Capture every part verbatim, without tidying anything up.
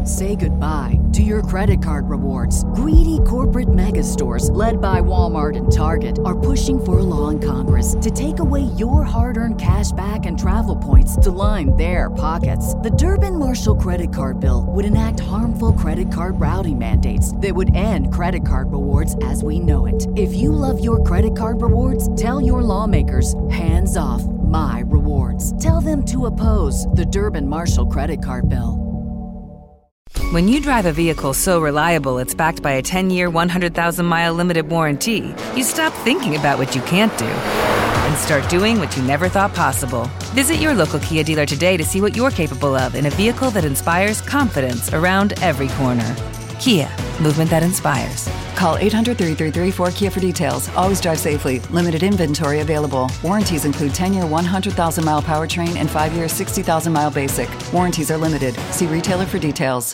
Say goodbye to your credit card rewards. Greedy corporate mega stores, led by Walmart and Target, are pushing for a law in Congress to take away your hard-earned cash back and travel points to line their pockets. The Durbin-Marshall credit card bill would enact harmful credit card routing mandates that would end credit card rewards as we know it. If you love your credit card rewards, tell your lawmakers, hands off my rewards. Tell them to oppose the Durbin-Marshall credit card bill. When you drive a vehicle so reliable it's backed by a ten-year, one hundred thousand mile limited warranty, you stop thinking about what you can't do and start doing what you never thought possible. Visit your local Kia dealer today to see what you're capable of in a vehicle that inspires confidence around every corner. Kia, movement that inspires. Call eight hundred, three three three, four K I A for details. Always drive safely. Limited inventory available. Warranties include ten-year, one hundred thousand mile powertrain and five-year, sixty thousand mile basic. Warranties are limited. See retailer for details.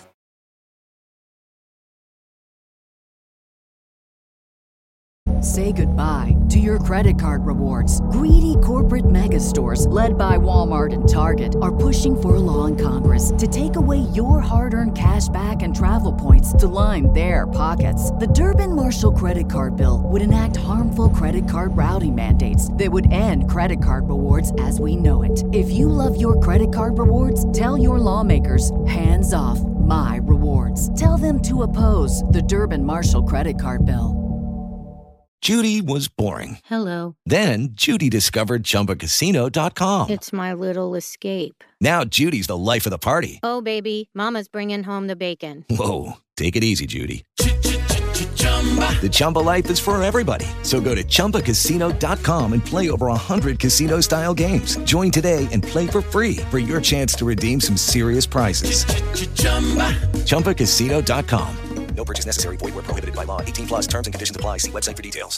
Say goodbye to your credit card rewards. Greedy corporate mega stores, led by Walmart and Target, are pushing for a law in Congress to take away your hard-earned cash back and travel points to line their pockets. The Durbin-Marshall credit card bill would enact harmful credit card routing mandates that would end credit card rewards as we know it. If you love your credit card rewards, tell your lawmakers, hands off my rewards. Tell them to oppose the Durbin-Marshall credit card bill. Judy was boring. Hello. Then Judy discovered Chumba Casino dot com. It's my little escape. Now Judy's the life of the party. Oh, baby, mama's bringing home the bacon. Whoa, take it easy, Judy. The Chumba life is for everybody. So go to Chumba Casino dot com and play over one hundred casino-style games. Join today and play for free for your chance to redeem some serious prizes. Chumba Casino dot com. No purchase necessary. Void where prohibited by law. eighteen plus terms and conditions apply. See website for details.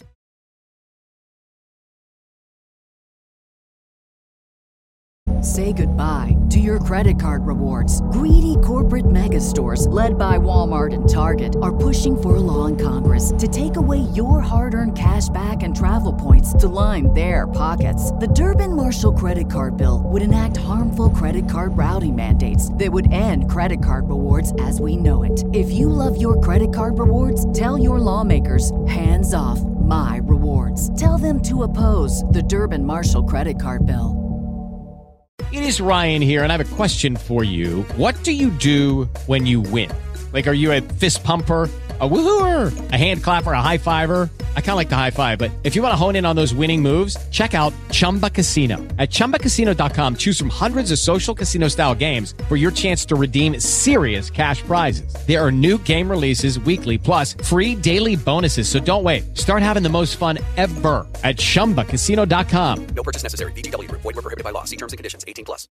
Say goodbye to your credit card rewards. Greedy corporate mega stores, led by Walmart and Target, are pushing for a law in Congress to take away your hard-earned cash back and travel points to line their pockets. The Durbin-Marshall credit card bill would enact harmful credit card routing mandates that would end credit card rewards as we know it. If you love your credit card rewards, tell your lawmakers, hands off my rewards. Tell them to oppose the Durbin-Marshall credit card bill. It is Ryan here, and I have a question for you. What do you do when you win? Like, are you a fist pumper, a woohooer, a hand clapper, a high fiver? I kind of like the high five, but if you want to hone in on those winning moves, check out Chumba Casino. At Chumba Casino dot com, choose from hundreds of social casino-style games for your chance to redeem serious cash prizes. There are new game releases weekly, plus free daily bonuses. So don't wait. Start having the most fun ever at Chumba Casino dot com. No purchase necessary. V G W. Void where prohibited by law. See terms and conditions. eighteen plus.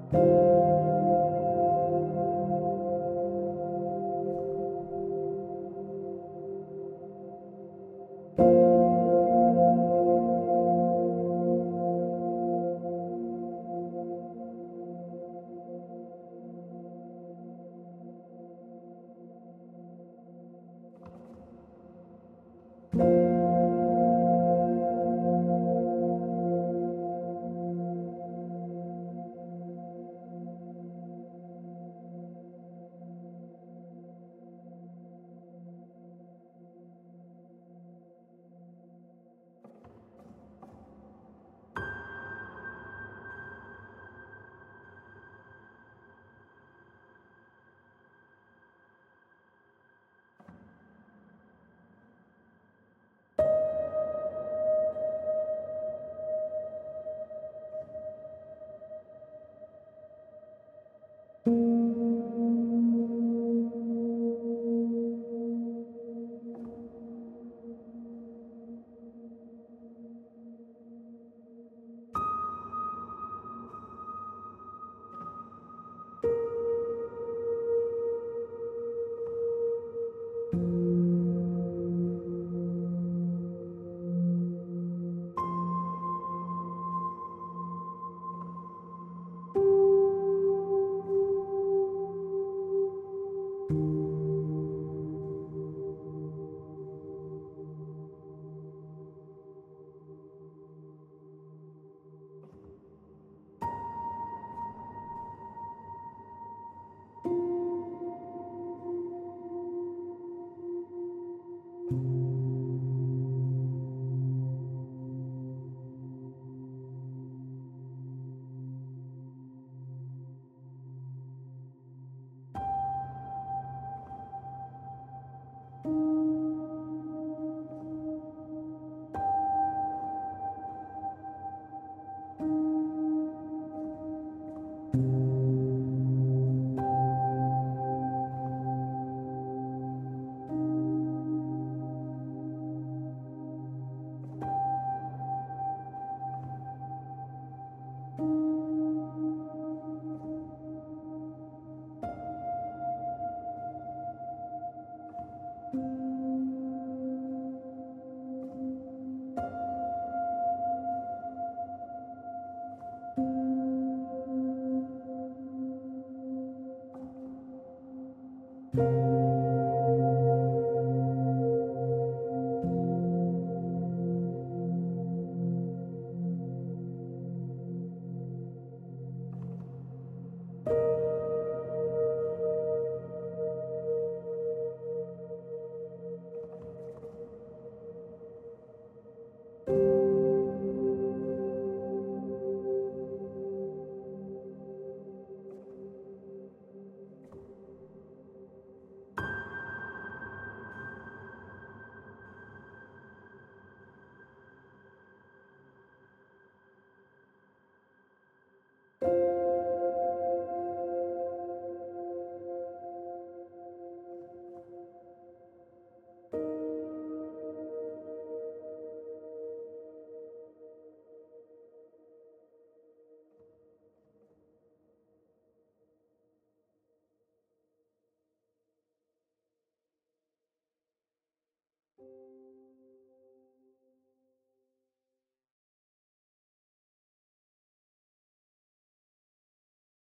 you